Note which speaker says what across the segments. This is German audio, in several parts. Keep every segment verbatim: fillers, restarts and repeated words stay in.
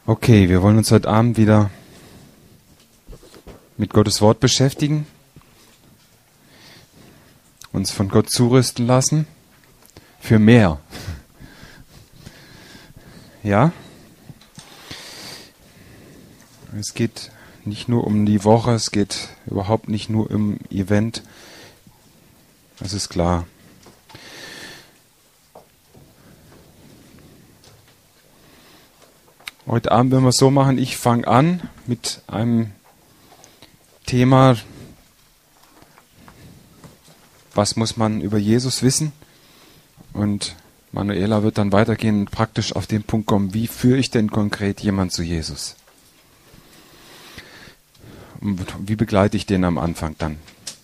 Speaker 1: Okay, wir wollen uns heute Abend wieder mit Gottes Wort beschäftigen, uns von Gott zurüsten lassen für mehr. Ja? Es geht nicht nur um die Woche, es geht überhaupt nicht nur um Event. Das ist klar. Heute Abend werden wir es so machen, ich fange an mit einem Thema, was muss man über Jesus wissen? Und Manuela wird dann weitergehen und praktisch auf den Punkt kommen, wie führe ich denn konkret jemand zu Jesus? Und wie begleite ich den am Anfang dann?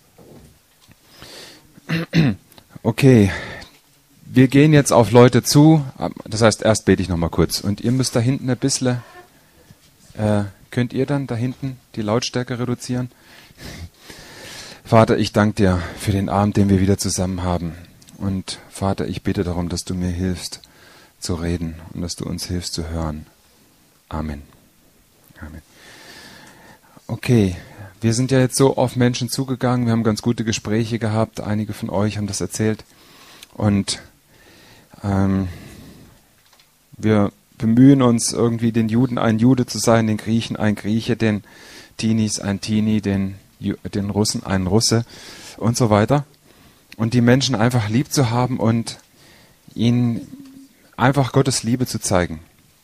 Speaker 1: Okay. Wir gehen jetzt auf Leute zu, das heißt, erst bete ich nochmal kurz. Und ihr müsst da hinten ein bisschen, äh, könnt ihr dann da hinten die Lautstärke reduzieren? Vater, ich danke dir für den Abend, den wir wieder zusammen haben. Und Vater, ich bitte darum, dass du mir hilfst zu reden und dass du uns hilfst zu hören. Amen. Amen. Okay, wir sind ja jetzt so auf Menschen zugegangen, wir haben ganz gute Gespräche gehabt, einige von euch haben das erzählt. Und Ähm, wir bemühen uns irgendwie, den Juden ein Jude zu sein, den Griechen ein Grieche, den Teenies ein Teenie, den, den Russen ein Russe und so weiter. Und die Menschen einfach lieb zu haben und ihnen einfach Gottes Liebe zu zeigen.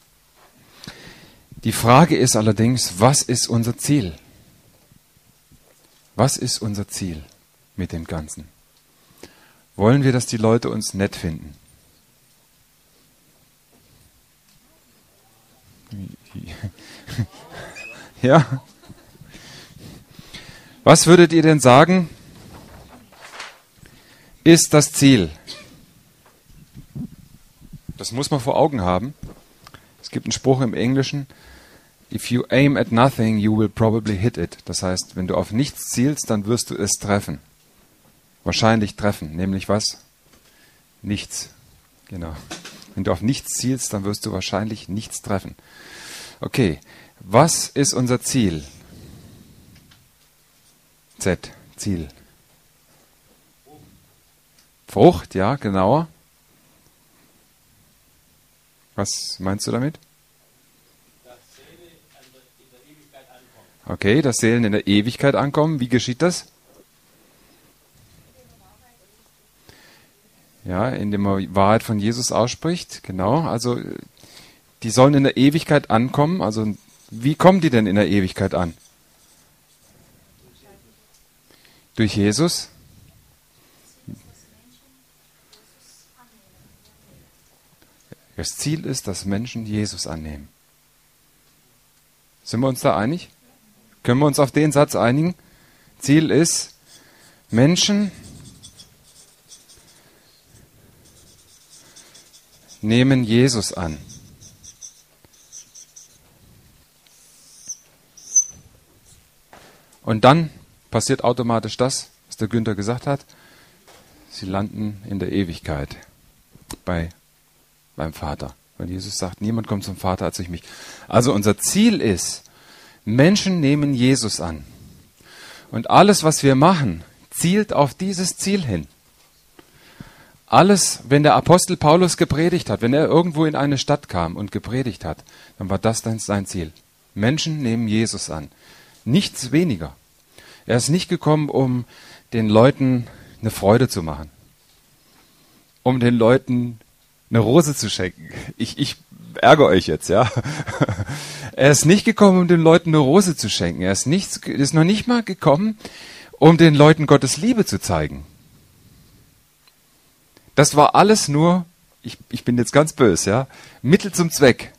Speaker 1: Die Frage ist allerdings, was ist unser Ziel? Was ist unser Ziel mit dem Ganzen? Wollen wir, dass die Leute uns nett finden? Ja. Was würdet ihr denn sagen, ist das Ziel? Das muss man vor Augen haben. Es gibt einen Spruch im Englischen: If you aim at nothing, you will probably hit it. Das heißt, wenn du auf nichts zielst, dann wirst du es treffen. Wahrscheinlich treffen. Nämlich was? Nichts. Genau. Wenn du auf nichts zielst, dann wirst du wahrscheinlich nichts treffen. Okay, was ist unser Ziel? Z, Ziel. Frucht, ja, genauer. Was meinst du damit?
Speaker 2: Dass Seelen in der Ewigkeit ankommen.
Speaker 1: Okay, dass Seelen in der Ewigkeit ankommen. Wie geschieht das? Ja, indem man Wahrheit von Jesus ausspricht, genau. Also die sollen in der Ewigkeit ankommen. Also wie kommen die denn in der Ewigkeit an? Durch Jesus. Das Ziel ist, dass Menschen Jesus annehmen. Sind wir uns da einig? Können wir uns auf den Satz einigen? Ziel ist, Menschen nehmen Jesus an. Und dann passiert automatisch das, was der Günther gesagt hat. Sie landen in der Ewigkeit bei, beim Vater. Weil Jesus sagt, niemand kommt zum Vater als durch mich. Also unser Ziel ist, Menschen nehmen Jesus an. Und alles, was wir machen, zielt auf dieses Ziel hin. Alles, wenn der Apostel Paulus gepredigt hat, wenn er irgendwo in eine Stadt kam und gepredigt hat, dann war das dann sein Ziel. Menschen nehmen Jesus an. Nichts weniger. Er ist nicht gekommen, um den Leuten eine Freude zu machen. Um den Leuten eine Rose zu schenken. Ich, ich ärgere euch jetzt, ja. Er ist nicht gekommen, um den Leuten eine Rose zu schenken. Er ist, nicht, ist noch nicht mal gekommen, um den Leuten Gottes Liebe zu zeigen. Das war alles nur, ich, ich bin jetzt ganz böse, ja, Mittel zum Zweck.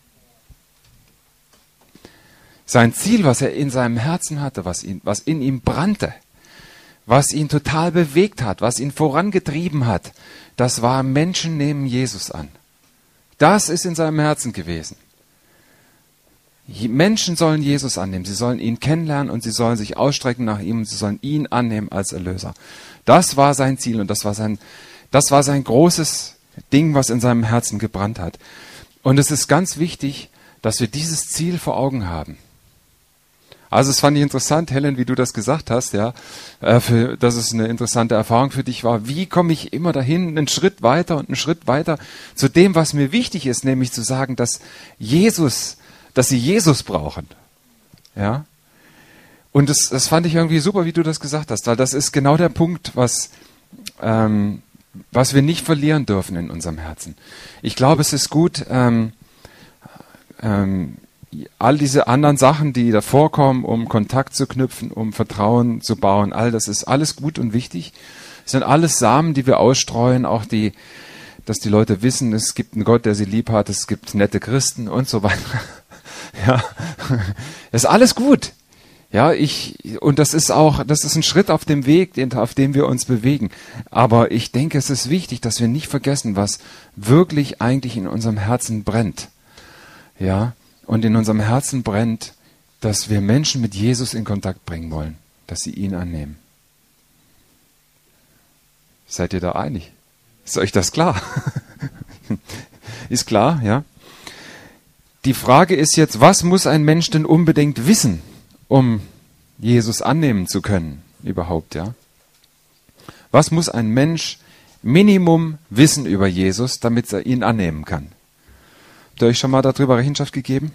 Speaker 1: Sein Ziel, was er in seinem Herzen hatte, was, ihn, was in ihm brannte, was ihn total bewegt hat, was ihn vorangetrieben hat, das war, Menschen nehmen Jesus an. Das ist in seinem Herzen gewesen. Menschen sollen Jesus annehmen, sie sollen ihn kennenlernen und sie sollen sich ausstrecken nach ihm und sie sollen ihn annehmen als Erlöser. Das war sein Ziel und das war sein, das war sein großes Ding, was in seinem Herzen gebrannt hat. Und es ist ganz wichtig, dass wir dieses Ziel vor Augen haben. Also es fand ich interessant, Helen, wie du das gesagt hast, ja, äh, für, dass es eine interessante Erfahrung für dich war. Wie komme ich immer dahin, einen Schritt weiter und einen Schritt weiter zu dem, was mir wichtig ist, nämlich zu sagen, dass Jesus, dass sie Jesus brauchen. Ja. Und das, das fand ich irgendwie super, wie du das gesagt hast, weil das ist genau der Punkt, was, ähm, was wir nicht verlieren dürfen in unserem Herzen. Ich glaube, es ist gut, ähm, ähm, all diese anderen Sachen, die davor kommen, um Kontakt zu knüpfen, um Vertrauen zu bauen, all das ist alles gut und wichtig. Es sind alles Samen, die wir ausstreuen, auch die, dass die Leute wissen, es gibt einen Gott, der sie lieb hat, es gibt nette Christen und so weiter. Ja, das ist alles gut. Ja, ich, und das ist auch, das ist ein Schritt auf dem Weg, den, auf dem wir uns bewegen. Aber ich denke, es ist wichtig, dass wir nicht vergessen, was wirklich eigentlich in unserem Herzen brennt. Ja, und in unserem Herzen brennt, dass wir Menschen mit Jesus in Kontakt bringen wollen, dass sie ihn annehmen. Seid ihr da einig? Ist euch das klar? Ist klar, ja? Die Frage ist jetzt, was muss ein Mensch denn unbedingt wissen, um Jesus annehmen zu können, überhaupt, ja? Was muss ein Mensch Minimum wissen über Jesus, damit er ihn annehmen kann? Habt ihr euch schon mal darüber Rechenschaft gegeben?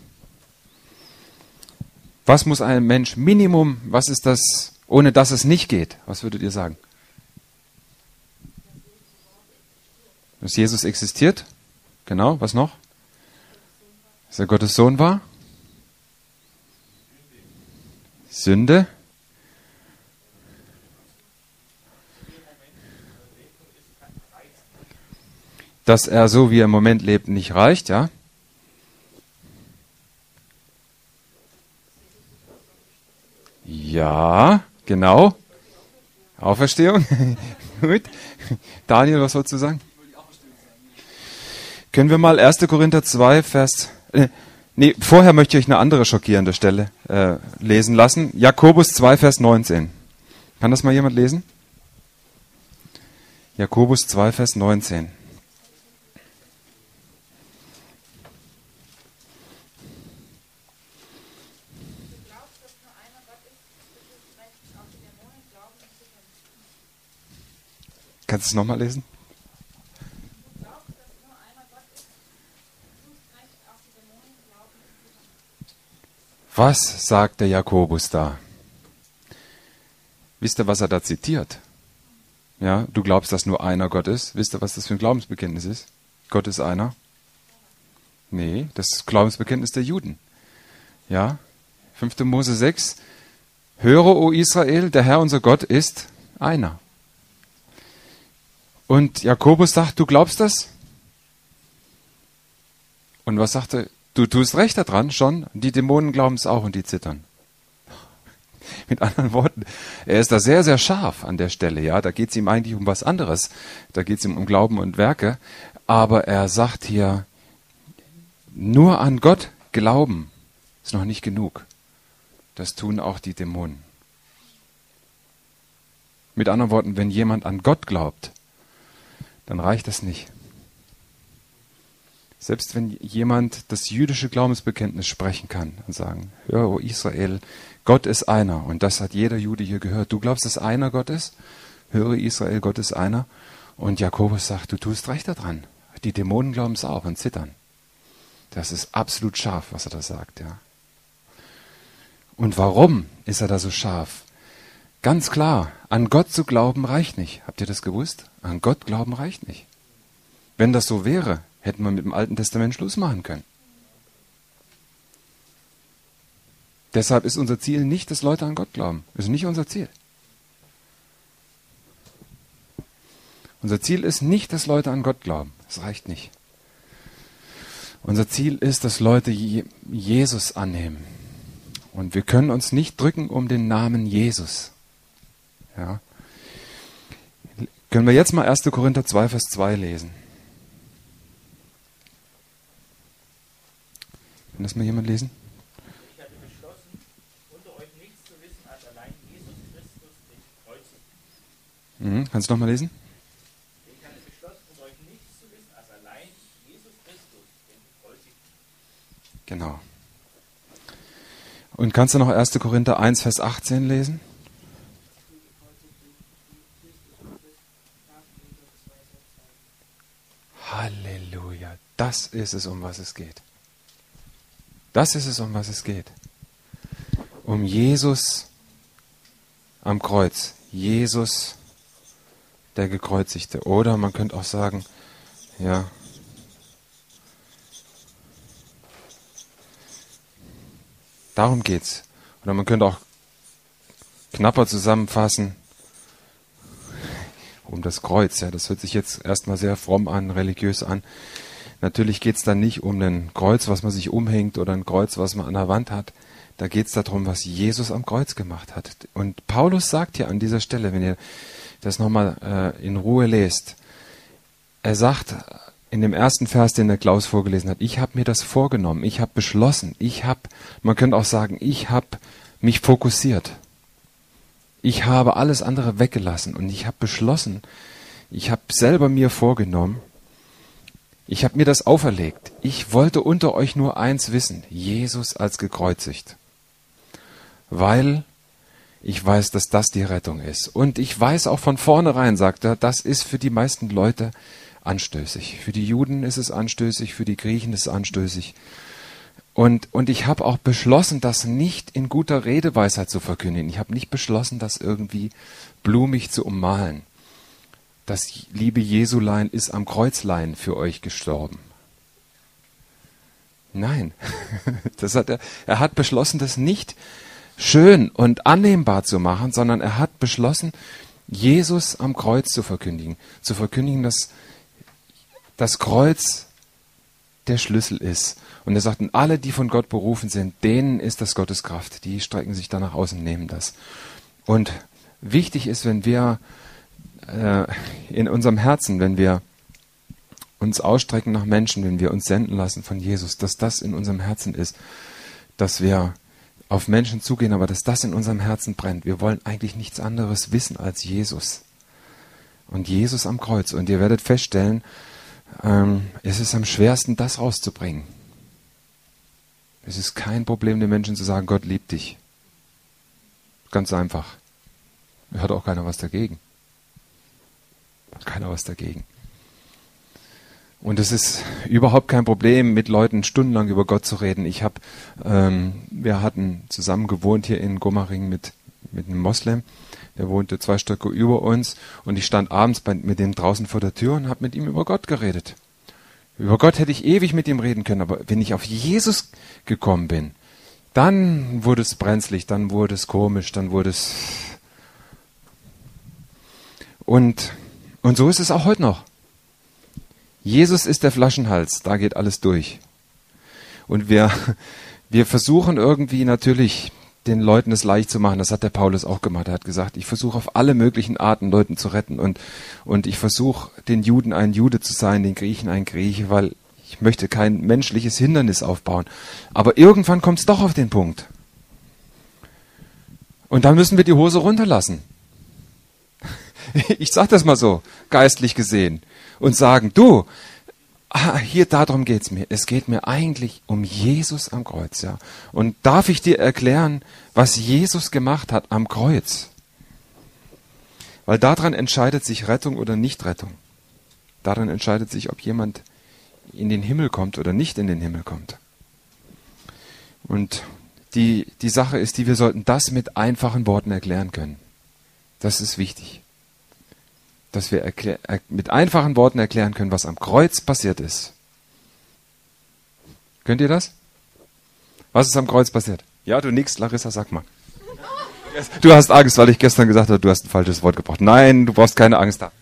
Speaker 1: Was muss ein Mensch Minimum, was ist das, ohne dass es nicht geht? Was würdet ihr sagen? Dass Jesus existiert? Genau, was noch? Dass er Gottes Sohn war? Sünde? Dass er so, wie er im Moment lebt, nicht reicht, ja? Ja, genau. Auferstehung. Gut. Daniel, was sollst du sagen? Können wir mal erster Korinther zwei, Vers... Äh, nee, vorher möchte ich euch eine andere schockierende Stelle äh, lesen lassen. Jakobus zwei, Vers neunzehn. Kann das mal jemand lesen? Jakobus zwei, Vers neunzehn. Kannst du es nochmal lesen? Was sagt der Jakobus da? Wisst ihr, was er da zitiert? Ja, du glaubst, dass nur einer Gott ist. Wisst ihr, was das für ein Glaubensbekenntnis ist? Gott ist einer? Nee, das Glaubensbekenntnis der Juden. Ja, fünfter Mose sechs. Höre, o Israel, der Herr unser Gott ist einer. Und Jakobus sagt, du glaubst das? Und was sagt er? Du tust recht daran, schon. Die Dämonen glauben es auch und die zittern. Mit anderen Worten, er ist da sehr, sehr scharf an der Stelle. Ja, da geht es ihm eigentlich um was anderes. Da geht es ihm um Glauben und Werke. Aber er sagt hier, nur an Gott glauben ist noch nicht genug. Das tun auch die Dämonen. Mit anderen Worten, wenn jemand an Gott glaubt, dann reicht das nicht. Selbst wenn jemand das jüdische Glaubensbekenntnis sprechen kann und sagen, hör, o Israel, Gott ist einer. Und das hat jeder Jude hier gehört. Du glaubst, dass einer Gott ist? Höre, Israel, Gott ist einer. Und Jakobus sagt, du tust recht daran. Die Dämonen glauben es auch und zittern. Das ist absolut scharf, was er da sagt, ja. Und warum ist er da so scharf? Ganz klar, an Gott zu glauben reicht nicht. Habt ihr das gewusst? An Gott glauben reicht nicht. Wenn das so wäre, hätten wir mit dem Alten Testament Schluss machen können. Deshalb ist unser Ziel nicht, dass Leute an Gott glauben. Das ist nicht unser Ziel. Unser Ziel ist nicht, dass Leute an Gott glauben. Das reicht nicht. Unser Ziel ist, dass Leute Jesus annehmen. Und wir können uns nicht drücken um den Namen Jesus. Ja. Können wir jetzt mal erster Korinther zwei, Vers zwei lesen? Kann das mal jemand lesen?
Speaker 2: Ich hatte beschlossen, unter euch nichts zu wissen als allein Jesus Christus, den Kreuzigten.
Speaker 1: Mhm. Kannst du noch mal lesen?
Speaker 2: Ich hatte beschlossen, unter euch nichts zu wissen als allein Jesus Christus, den Kreuzigten.
Speaker 1: Genau. Und kannst du noch erster Korinther eins, Vers achtzehn lesen? Halleluja. Das ist es, um was es geht. Das ist es, um was es geht. Um Jesus am Kreuz. Jesus, der Gekreuzigte. Oder man könnte auch sagen, ja, darum geht's. Oder man könnte auch knapper zusammenfassen, um das Kreuz. Ja, das hört sich jetzt erstmal sehr fromm an, religiös an. Natürlich geht's dann nicht um ein Kreuz, was man sich umhängt, oder ein Kreuz, was man an der Wand hat. Da geht's darum, was Jesus am Kreuz gemacht hat. Und Paulus sagt hier an dieser Stelle, wenn ihr das nochmal äh, in Ruhe lest, er sagt in dem ersten Vers, den der Klaus vorgelesen hat, ich habe mir das vorgenommen, ich habe beschlossen, ich habe, man könnte auch sagen, ich habe mich fokussiert. Ich habe alles andere weggelassen und ich habe beschlossen, ich habe selber mir vorgenommen, ich habe mir das auferlegt. Ich wollte unter euch nur eins wissen, Jesus als gekreuzigt. Weil ich weiß, dass das die Rettung ist. Und ich weiß auch von vornherein, sagt er, das ist für die meisten Leute anstößig. Für die Juden ist es anstößig, für die Griechen ist es anstößig. Und, und ich habe auch beschlossen, das nicht in guter Redeweisheit zu verkündigen. Ich habe nicht beschlossen, das irgendwie blumig zu ummalen. Das liebe Jesulein ist am Kreuzlein für euch gestorben. Nein, das hat er, er hat beschlossen, das nicht schön und annehmbar zu machen, sondern er hat beschlossen, Jesus am Kreuz zu verkündigen. Zu verkündigen, dass das Kreuz der Schlüssel ist. Und er sagt, und alle, die von Gott berufen sind, denen ist das Gottes Kraft. Die strecken sich da nach außen und nehmen das. Und wichtig ist, wenn wir äh, in unserem Herzen, wenn wir uns ausstrecken nach Menschen, wenn wir uns senden lassen von Jesus, dass das in unserem Herzen ist, dass wir auf Menschen zugehen, aber dass das in unserem Herzen brennt. Wir wollen eigentlich nichts anderes wissen als Jesus. Und Jesus am Kreuz. Und ihr werdet feststellen, ähm, es ist am schwersten, das rauszubringen. Es ist kein Problem, den Menschen zu sagen, Gott liebt dich. Ganz einfach. Da hat auch keiner was dagegen. Hat keiner was dagegen. Und es ist überhaupt kein Problem, mit Leuten stundenlang über Gott zu reden. Ich habe, ähm, wir hatten zusammen gewohnt hier in Gomaring mit mit einem Moslem. Der wohnte zwei Stöcke über uns und ich stand abends bei, mit dem draußen vor der Tür und habe mit ihm über Gott geredet. Über Gott hätte ich ewig mit ihm reden können, aber wenn ich auf Jesus gekommen bin, dann wurde es brenzlig, dann wurde es komisch, dann wurde es... Und, und so ist es auch heute noch. Jesus ist der Flaschenhals, da geht alles durch. Und wir, wir versuchen irgendwie natürlich den Leuten es leicht zu machen. Das hat der Paulus auch gemacht. Er hat gesagt, ich versuche auf alle möglichen Arten Leuten zu retten und, und ich versuche den Juden ein Jude zu sein, den Griechen ein Grieche, weil ich möchte kein menschliches Hindernis aufbauen. Aber irgendwann kommt es doch auf den Punkt. Und dann müssen wir die Hose runterlassen. Ich sage das mal so, geistlich gesehen. Und sagen, du, ah, hier darum geht's mir. Es geht mir eigentlich um Jesus am Kreuz, ja. Und darf ich dir erklären, was Jesus gemacht hat am Kreuz? Weil daran entscheidet sich Rettung oder Nichtrettung. Daran entscheidet sich, ob jemand in den Himmel kommt oder nicht in den Himmel kommt. Und die, die Sache ist die, wir sollten das mit einfachen Worten erklären können. Das ist wichtig. Dass wir erklär, mit einfachen Worten erklären können, was am Kreuz passiert ist. Könnt ihr das? Was ist am Kreuz passiert? Ja, du nix, Larissa, sag mal. Du hast Angst, weil ich gestern gesagt habe, du hast ein falsches Wort gebraucht. Nein, du brauchst keine Angst haben.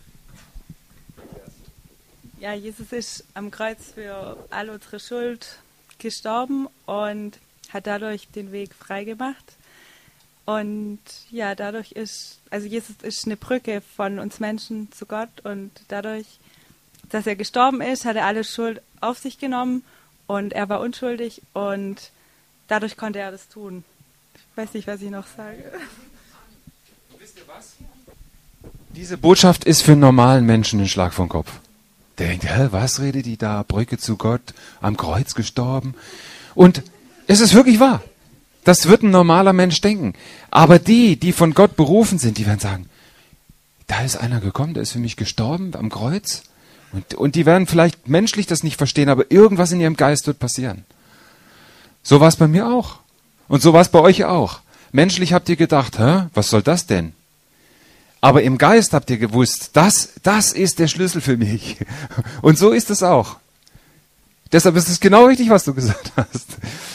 Speaker 3: Ja, Jesus ist am Kreuz für all unsere Schuld gestorben und hat dadurch den Weg freigemacht. Und ja, dadurch ist, also Jesus ist eine Brücke von uns Menschen zu Gott und dadurch, dass er gestorben ist, hat er alle Schuld auf sich genommen und er war unschuldig und dadurch konnte er das tun. Ich weiß nicht, was ich noch sage.
Speaker 1: Wisst ihr was? Diese Botschaft ist für einen normalen Menschen ein Schlag vom Kopf. Der denkt, hä, was redet die da? Brücke zu Gott, am Kreuz gestorben. Und es ist wirklich wahr. Das wird ein normaler Mensch denken. Aber die, die von Gott berufen sind, die werden sagen, da ist einer gekommen, der ist für mich gestorben am Kreuz. Und, und die werden vielleicht menschlich das nicht verstehen, aber irgendwas in ihrem Geist wird passieren. So war es bei mir auch. Und so war es bei euch auch. Menschlich habt ihr gedacht, hä, was soll das denn? Aber im Geist habt ihr gewusst, das, das ist der Schlüssel für mich. Und so ist es auch. Deshalb ist es genau richtig, was du gesagt hast.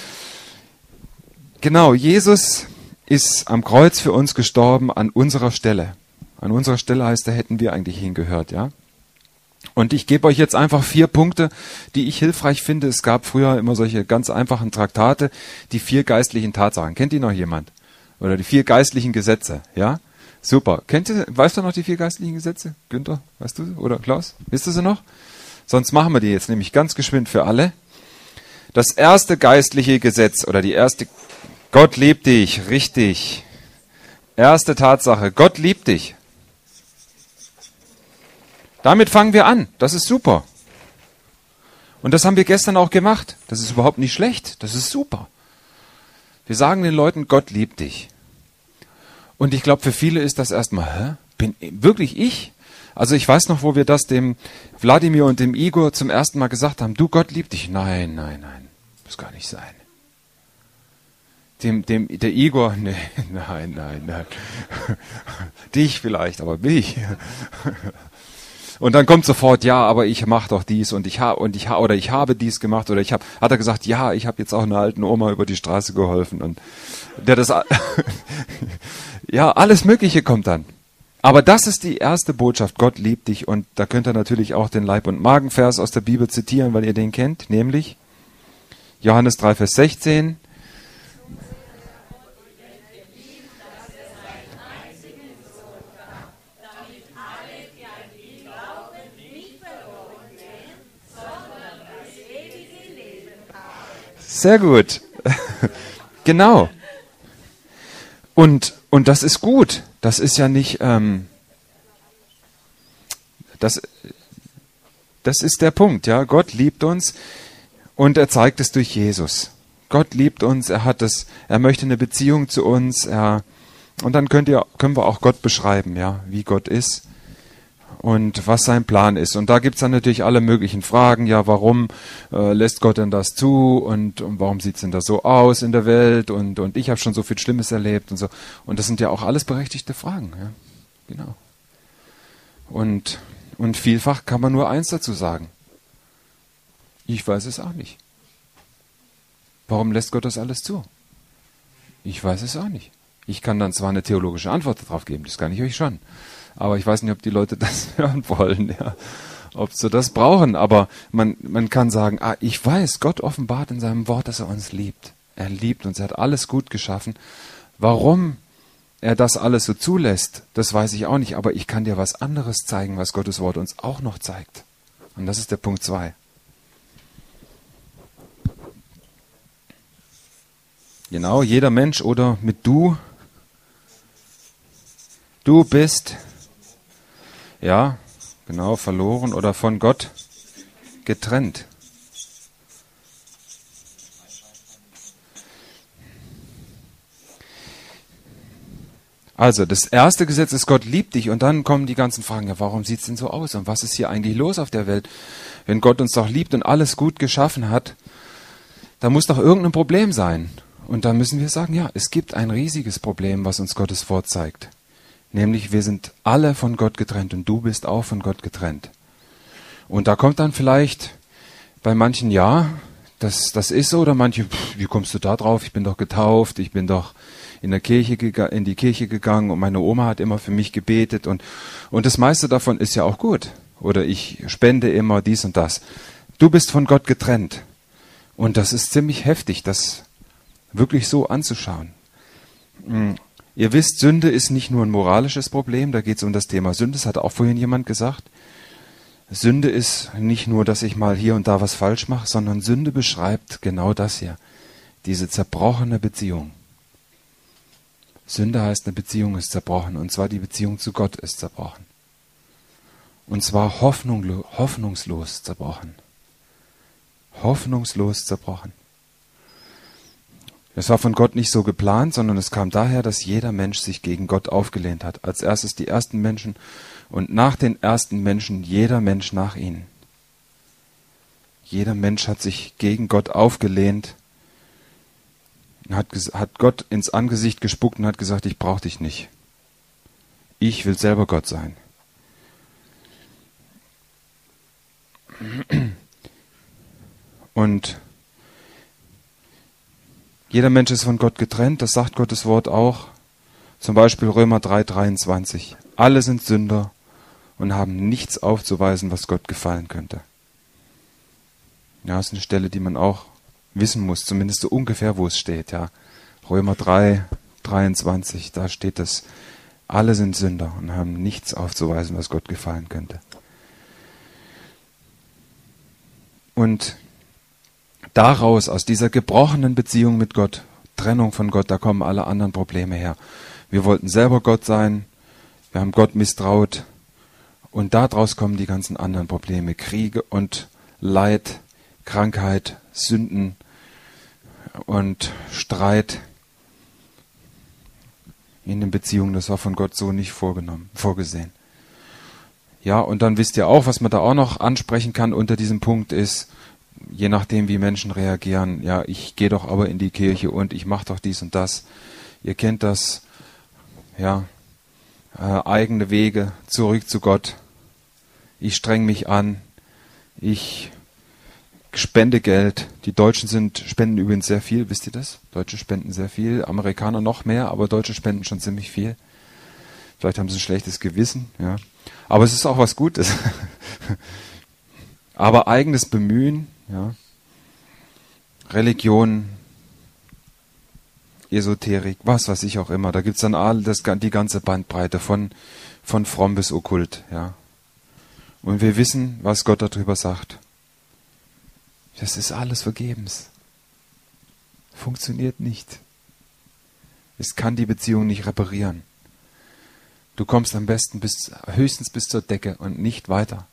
Speaker 1: Genau, Jesus ist am Kreuz für uns gestorben an unserer Stelle. An unserer Stelle heißt, da hätten wir eigentlich hingehört, ja. Und ich gebe euch jetzt einfach vier Punkte, die ich hilfreich finde. Es gab früher immer solche ganz einfachen Traktate, die vier geistlichen Tatsachen. Kennt die noch jemand? Oder die vier geistlichen Gesetze, ja? Super. Kennt ihr, weißt du noch die vier geistlichen Gesetze? Günther, weißt du? Oder Klaus? Wisst ihr sie noch? Sonst machen wir die jetzt nämlich ganz geschwind für alle. Das erste geistliche Gesetz oder die erste, Gott liebt dich, richtig. Erste Tatsache, Gott liebt dich. Damit fangen wir an. Das ist super. Und das haben wir gestern auch gemacht. Das ist überhaupt nicht schlecht. Das ist super. Wir sagen den Leuten, Gott liebt dich. Und ich glaube, für viele ist das erstmal, hä? Bin wirklich ich? Also ich weiß noch, wo wir das dem Wladimir und dem Igor zum ersten Mal gesagt haben, du, Gott liebt dich. Nein, nein, nein, muss gar nicht sein. Dem, dem, der Igor, nee, nein, nein, nein. Dich vielleicht, aber mich. Und dann kommt sofort, ja, aber ich mache doch dies und ich habe und ich ha oder ich habe dies gemacht oder ich habe, hat er gesagt, ja, ich habe jetzt auch einer alten Oma über die Straße geholfen und der das, ja, alles Mögliche kommt dann. Aber das ist die erste Botschaft, Gott liebt dich und da könnt ihr natürlich auch den Leib- und Magenvers aus der Bibel zitieren, weil ihr den kennt, nämlich Johannes drei, Vers sechzehn. Sehr gut. Genau. Und, und das ist gut. Das ist ja nicht, ähm, das, das ist der Punkt, ja. Gott liebt uns und er zeigt es durch Jesus. Gott liebt uns, er hat es, er möchte eine Beziehung zu uns, er, und dann könnt ihr, können wir auch Gott beschreiben, ja, wie Gott ist. Und was sein Plan ist. Und da gibt's dann natürlich alle möglichen Fragen. Ja, warum äh, lässt Gott denn das zu? Und, und warum sieht's denn da so aus in der Welt? Und, und ich habe schon so viel Schlimmes erlebt und so. Und das sind ja auch alles berechtigte Fragen. Ja? Genau. Und, und vielfach kann man nur eins dazu sagen. Ich weiß es auch nicht. Warum lässt Gott das alles zu? Ich weiß es auch nicht. Ich kann dann zwar eine theologische Antwort darauf geben, das kann ich euch schon. Aber ich weiß nicht, ob die Leute das hören wollen, ja. Ob sie das brauchen. Aber man, man kann sagen, ah, ich weiß, Gott offenbart in seinem Wort, dass er uns liebt. Er liebt uns, er hat alles gut geschaffen. Warum er das alles so zulässt, das weiß ich auch nicht. Aber ich kann dir was anderes zeigen, was Gottes Wort uns auch noch zeigt. Und das ist der Punkt zwei. Genau, jeder Mensch oder mit du. Du bist... Ja, genau, verloren oder von Gott getrennt. Also, das erste Gesetz ist, Gott liebt dich und dann kommen die ganzen Fragen, ja, warum sieht's denn so aus und was ist hier eigentlich los auf der Welt? Wenn Gott uns doch liebt und alles gut geschaffen hat, da muss doch irgendein Problem sein. Und da müssen wir sagen, ja, es gibt ein riesiges Problem, was uns Gottes Wort zeigt. Nämlich, wir sind alle von Gott getrennt und du bist auch von Gott getrennt. Und da kommt dann vielleicht bei manchen, ja, das, das ist so, oder manche, pff, wie kommst du da drauf? Ich bin doch getauft, ich bin doch in der Kirche in die Kirche gegangen und meine Oma hat immer für mich gebetet und, und das meiste davon ist ja auch gut. Oder ich spende immer dies und das. Du bist von Gott getrennt. Und das ist ziemlich heftig, das wirklich so anzuschauen. Ihr wisst, Sünde ist nicht nur ein moralisches Problem, da geht es um das Thema Sünde, das hat auch vorhin jemand gesagt. Sünde ist nicht nur, dass ich mal hier und da was falsch mache, sondern Sünde beschreibt genau das hier, diese zerbrochene Beziehung. Sünde heißt, eine Beziehung ist zerbrochen, und zwar die Beziehung zu Gott ist zerbrochen. Und zwar hoffnunglo- hoffnungslos zerbrochen. Hoffnungslos zerbrochen. Es war von Gott nicht so geplant, sondern es kam daher, dass jeder Mensch sich gegen Gott aufgelehnt hat. Als erstes die ersten Menschen und nach den ersten Menschen jeder Mensch nach ihnen. Jeder Mensch hat sich gegen Gott aufgelehnt, hat, hat Gott ins Angesicht gespuckt und hat gesagt, ich brauche dich nicht. Ich will selber Gott sein. Und jeder Mensch ist von Gott getrennt, das sagt Gottes Wort auch. Zum Beispiel Römer drei, dreiundzwanzig. Alle sind Sünder und haben nichts aufzuweisen, was Gott gefallen könnte. Ja, das ist eine Stelle, die man auch wissen muss, zumindest so ungefähr, wo es steht. Ja. Römer drei, dreiundzwanzig, da steht es, alle sind Sünder und haben nichts aufzuweisen, was Gott gefallen könnte. Und daraus, aus dieser gebrochenen Beziehung mit Gott, Trennung von Gott, da kommen alle anderen Probleme her. Wir wollten selber Gott sein, wir haben Gott misstraut und daraus kommen die ganzen anderen Probleme, Kriege und Leid, Krankheit, Sünden und Streit in den Beziehungen. Das war von Gott so nicht vorgenommen, vorgesehen. Ja, und dann wisst ihr auch, was man da auch noch ansprechen kann unter diesem Punkt ist, je nachdem, wie Menschen reagieren, ja, ich gehe doch aber in die Kirche und ich mache doch dies und das. Ihr kennt das, ja, äh, eigene Wege zurück zu Gott. Ich streng mich an, ich spende Geld. Die Deutschen sind, spenden übrigens sehr viel, wisst ihr das? Deutsche spenden sehr viel, Amerikaner noch mehr, aber Deutsche spenden schon ziemlich viel. Vielleicht haben sie ein schlechtes Gewissen, ja. Aber es ist auch was Gutes. Aber eigenes Bemühen, ja. Religion, Esoterik, was weiß ich auch immer. Da gibt's dann all das, die ganze Bandbreite von, von fromm bis okkult, ja. Und wir wissen, was Gott darüber sagt. Das ist alles vergebens. Funktioniert nicht. Es kann die Beziehung nicht reparieren. Du kommst am besten bis, höchstens bis zur Decke und nicht weiter.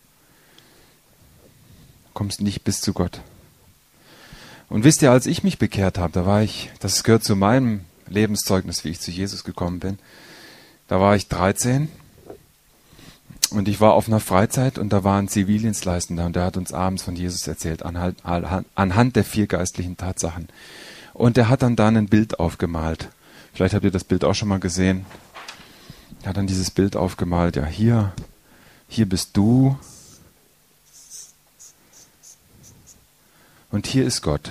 Speaker 1: Du kommst nicht bis zu Gott. Und wisst ihr, als ich mich bekehrt habe, da war ich, das gehört zu meinem Lebenszeugnis, wie ich zu Jesus gekommen bin, da war ich dreizehn und ich war auf einer Freizeit und da war ein Zivildienstleistender und der hat uns abends von Jesus erzählt, anhand, anhand der vier geistlichen Tatsachen. Und der hat dann da ein Bild aufgemalt. Vielleicht habt ihr das Bild auch schon mal gesehen. Er hat dann dieses Bild aufgemalt, ja, hier, hier bist du und hier ist Gott.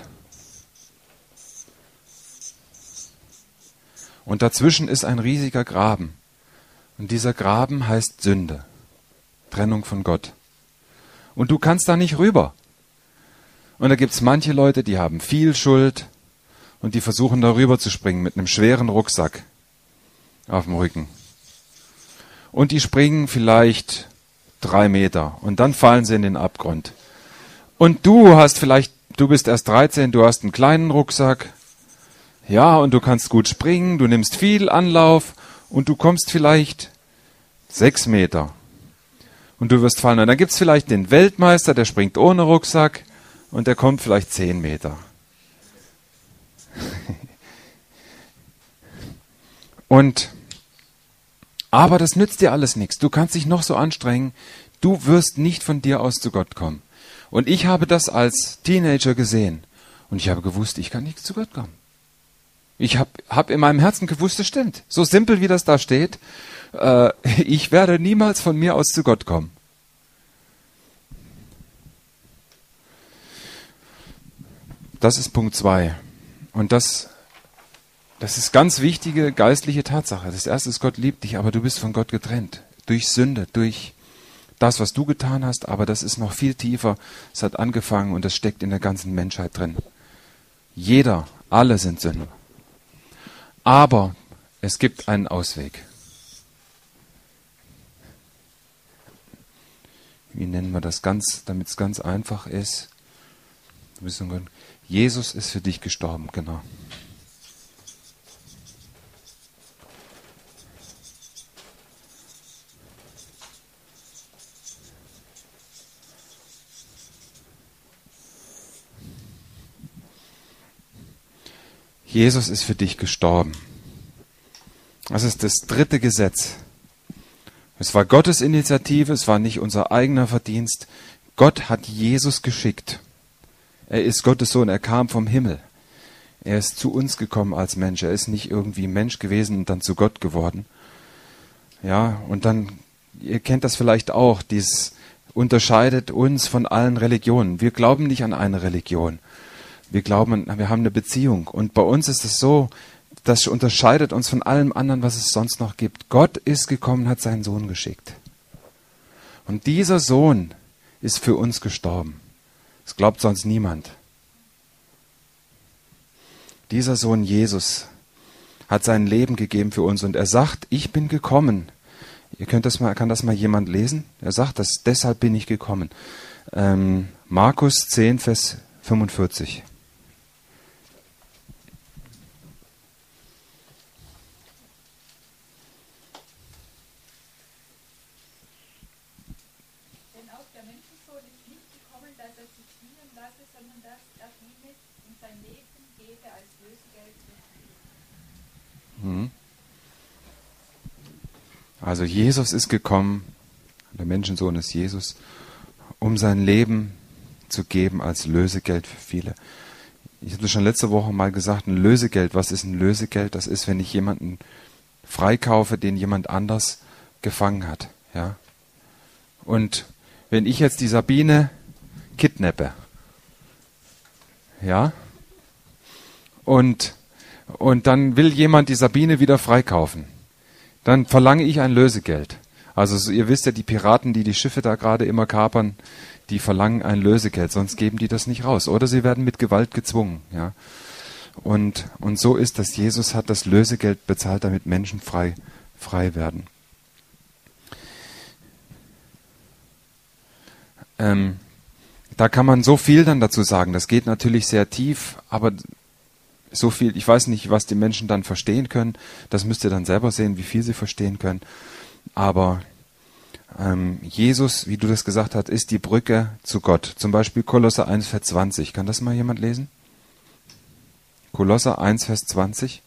Speaker 1: Und dazwischen ist ein riesiger Graben. Und dieser Graben heißt Sünde, Trennung von Gott. Und du kannst da nicht rüber. Und da gibt es manche Leute, die haben viel Schuld und die versuchen da rüber zu springen mit einem schweren Rucksack auf dem Rücken. Und die springen vielleicht drei Meter und dann fallen sie in den Abgrund. Und du hast vielleicht, du bist erst dreizehn, du hast einen kleinen Rucksack. Ja, und du kannst gut springen, du nimmst viel Anlauf und du kommst vielleicht sechs Meter. Und du wirst fallen. Und dann gibt es vielleicht den Weltmeister, der springt ohne Rucksack und der kommt vielleicht zehn Meter. Und aber das nützt dir alles nichts. Du kannst dich noch so anstrengen. Du wirst nicht von dir aus zu Gott kommen. Und ich habe das als Teenager gesehen. Und ich habe gewusst, ich kann nicht zu Gott kommen. Ich habe hab in meinem Herzen gewusst, es stimmt. So simpel wie das da steht. Äh, ich werde niemals von mir aus zu Gott kommen. Das ist Punkt zwei. Und das... Das ist ganz wichtige geistliche Tatsache. Das erste ist, Gott liebt dich, aber du bist von Gott getrennt. Durch Sünde, durch das, was du getan hast, aber das ist noch viel tiefer. Es hat angefangen und das steckt in der ganzen Menschheit drin. Jeder, alle sind Sünder. Aber es gibt einen Ausweg. Wie nennen wir das ganz, damit es ganz einfach ist? Jesus ist für dich gestorben, genau. Jesus ist für dich gestorben. Das ist das dritte Gesetz. Es war Gottes Initiative, es war nicht unser eigener Verdienst. Gott hat Jesus geschickt. Er ist Gottes Sohn, er kam vom Himmel. Er ist zu uns gekommen als Mensch. Er ist nicht irgendwie Mensch gewesen und dann zu Gott geworden. Ja, und dann, ihr kennt das vielleicht auch, dies unterscheidet uns von allen Religionen. Wir glauben nicht an eine Religion. Wir glauben, wir haben eine Beziehung. Und bei uns ist es so, das unterscheidet uns von allem anderen, was es sonst noch gibt. Gott ist gekommen, hat seinen Sohn geschickt. Und dieser Sohn ist für uns gestorben. Das glaubt sonst niemand. Dieser Sohn Jesus hat sein Leben gegeben für uns und er sagt, ich bin gekommen. Ihr könnt das mal, kann das mal jemand lesen? Er sagt das, deshalb bin ich gekommen. Ähm, Markus zehn, Vers fünfundvierzig.
Speaker 4: Denn auch der Menschensohn ist nicht gekommen, dass er sich dienen lasse, sondern dass er diene und sein Leben gebe als Lösegeld für viele.
Speaker 1: Mhm. Also Jesus ist gekommen, der Menschensohn ist Jesus, um sein Leben zu geben als Lösegeld für viele. Ich habe das schon letzte Woche mal gesagt, ein Lösegeld, was ist ein Lösegeld? Das ist, wenn ich jemanden freikaufe, den jemand anders gefangen hat. Ja? Und wenn ich jetzt die Sabine kidnappe, ja, und, und dann will jemand die Sabine wieder freikaufen, dann verlange ich ein Lösegeld. Also so, ihr wisst ja, die Piraten, die die Schiffe da gerade immer kapern, die verlangen ein Lösegeld, sonst geben die das nicht raus. Oder sie werden mit Gewalt gezwungen. Ja. Und, und so ist das. Jesus hat das Lösegeld bezahlt, damit Menschen frei, frei werden. Ähm, da kann man so viel dann dazu sagen. Das geht natürlich sehr tief, aber so viel, ich weiß nicht, was die Menschen dann verstehen können. Das müsst ihr dann selber sehen, wie viel sie verstehen können. Aber ähm, Jesus, wie du das gesagt hast, ist die Brücke zu Gott. Zum Beispiel Kolosser eins, Vers zwanzig. Kann das mal jemand lesen? Kolosser eins, Vers zwanzig.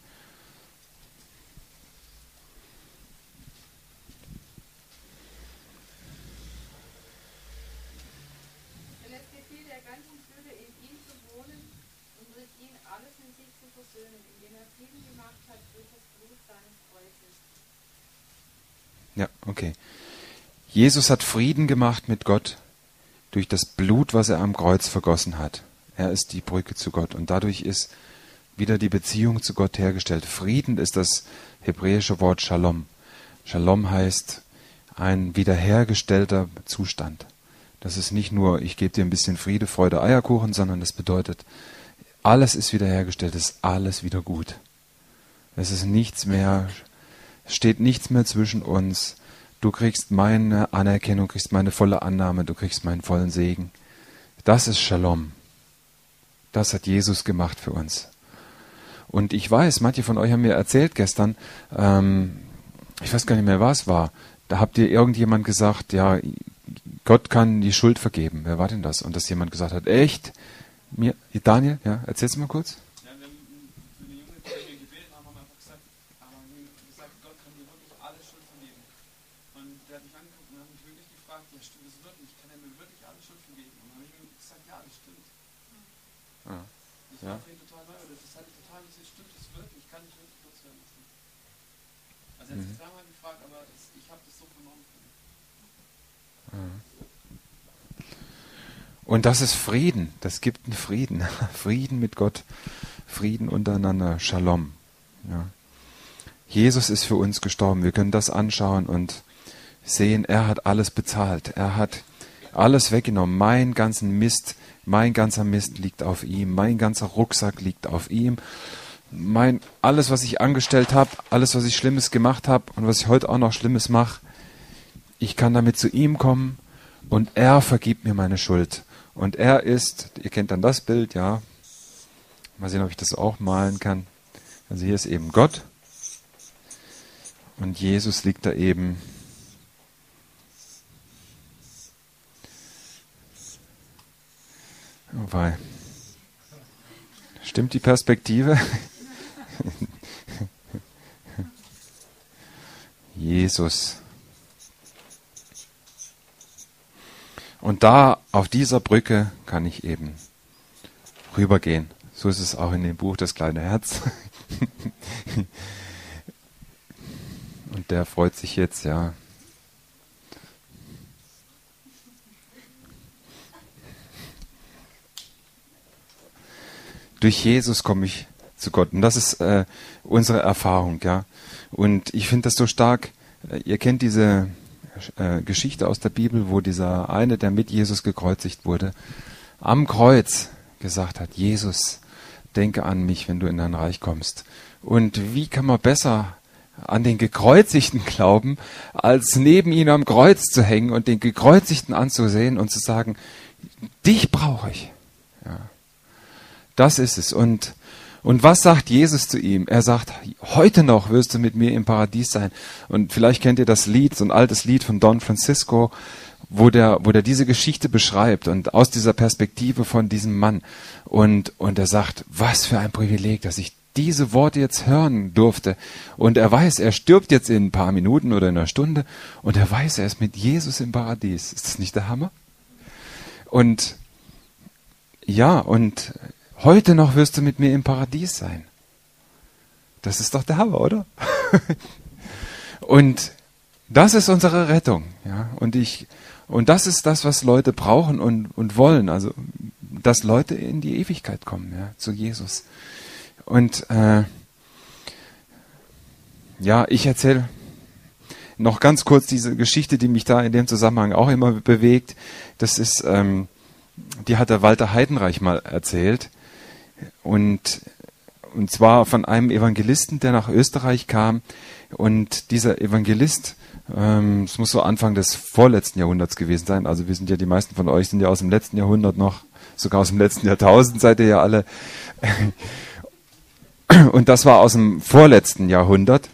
Speaker 4: Denn es gefiel der ganzen Fülle in ihm zu wohnen und durch ihn alles in sich zu versöhnen, indem er Frieden gemacht hat durch das Blut seines Kreuzes.
Speaker 1: Ja, okay. Jesus hat Frieden gemacht mit Gott durch das Blut, was er am Kreuz vergossen hat. Er ist die Brücke zu Gott und dadurch ist wieder die Beziehung zu Gott hergestellt. Frieden ist das hebräische Wort Shalom. Shalom heißt ein wiederhergestellter Zustand. Das ist nicht nur, ich gebe dir ein bisschen Friede, Freude, Eierkuchen, sondern das bedeutet, alles ist wiederhergestellt, es ist alles wieder gut. Es ist nichts mehr, es steht nichts mehr zwischen uns. Du kriegst meine Anerkennung, kriegst meine volle Annahme, du kriegst meinen vollen Segen. Das ist Shalom. Das hat Jesus gemacht für uns. Und ich weiß, manche von euch haben mir erzählt gestern, ähm, ich weiß gar nicht mehr, was war, da habt ihr irgendjemand gesagt, ja, Gott kann die Schuld vergeben. Wer war denn das? Und dass jemand gesagt hat, echt? Mir, Daniel, ja, erzähl's mal kurz.
Speaker 5: Ja, wir haben für eine junge Kirche gebetet, haben wir einfach gesagt, haben wir gesagt, Gott kann dir wirklich alle Schuld vergeben. Und der hat mich angeguckt und hat mich wirklich gefragt, ja stimmt das wirklich, kann er mir wirklich alle Schuld vergeben? Und dann habe ich ihm gesagt, ja, das stimmt.
Speaker 1: Ah,
Speaker 5: Das
Speaker 1: ja.
Speaker 5: war für ihn total neu, oder das hatte ich total gesagt, stimmt das wirklich, kann ich wirklich loswerden lassen. Also er hat sich
Speaker 1: Mhm.
Speaker 5: zweimal gefragt, aber das, ich habe das so vernommen.
Speaker 1: Und das ist Frieden. Das gibt einen Frieden. Frieden mit Gott. Frieden untereinander. Shalom. Ja. Jesus ist für uns gestorben. Wir können das anschauen und sehen, er hat alles bezahlt. Er hat alles weggenommen. Mein ganzen Mist, mein ganzer Mist liegt auf ihm. Mein ganzer Rucksack liegt auf ihm. Mein, alles, was ich angestellt habe, alles, was ich Schlimmes gemacht habe und was ich heute auch noch Schlimmes mache, ich kann damit zu ihm kommen und er vergibt mir meine Schuld. Und er ist, ihr kennt dann das Bild, ja. Mal sehen, ob ich das auch malen kann. Also hier ist eben Gott. Und Jesus liegt da eben. Oh wei. Stimmt die Perspektive? Jesus. Und da, auf dieser Brücke, kann ich eben rübergehen. So ist es auch in dem Buch Das kleine Herz. Und der freut sich jetzt, ja. Durch Jesus komme ich zu Gott. Und das ist äh, unsere Erfahrung, ja. Und ich finde das so stark. Ihr kennt diese äh, Geschichte aus der Bibel, wo dieser eine, der mit Jesus gekreuzigt wurde, am Kreuz gesagt hat: Jesus, denke an mich, wenn du in dein Reich kommst. Und wie kann man besser an den Gekreuzigten glauben, als neben ihm am Kreuz zu hängen und den Gekreuzigten anzusehen und zu sagen: Dich brauche ich. Ja. Das ist es. Und, und was sagt Jesus zu ihm? Er sagt: Heute noch wirst du mit mir im Paradies sein. Und vielleicht kennt ihr das Lied, so ein altes Lied von Don Francisco, wo der, wo der diese Geschichte beschreibt und aus dieser Perspektive von diesem Mann. Und, und er sagt: Was für ein Privileg, dass ich diese Worte jetzt hören durfte. Und er weiß, er stirbt jetzt in ein paar Minuten oder in einer Stunde. Und er weiß, er ist mit Jesus im Paradies. Ist das nicht der Hammer? Und ja, und heute noch wirst du mit mir im Paradies sein. Das ist doch der Hammer, oder? Und das ist unsere Rettung. Ja? Und ich, und das ist das, was Leute brauchen und, und wollen. Also, dass Leute in die Ewigkeit kommen, ja, zu Jesus. Und äh, ja, ich erzähle noch ganz kurz diese Geschichte, die mich da in dem Zusammenhang auch immer bewegt. Das ist, ähm, die hat der Walter Heidenreich mal erzählt. Und, und zwar von einem Evangelisten, der nach Österreich kam. Und dieser Evangelist, ähm, es muss so Anfang des vorletzten Jahrhunderts gewesen sein. Also wir sind ja, die meisten von euch sind ja aus dem letzten Jahrhundert noch, sogar aus dem letzten Jahrtausend seid ihr ja alle. Und das war aus dem vorletzten Jahrhundert.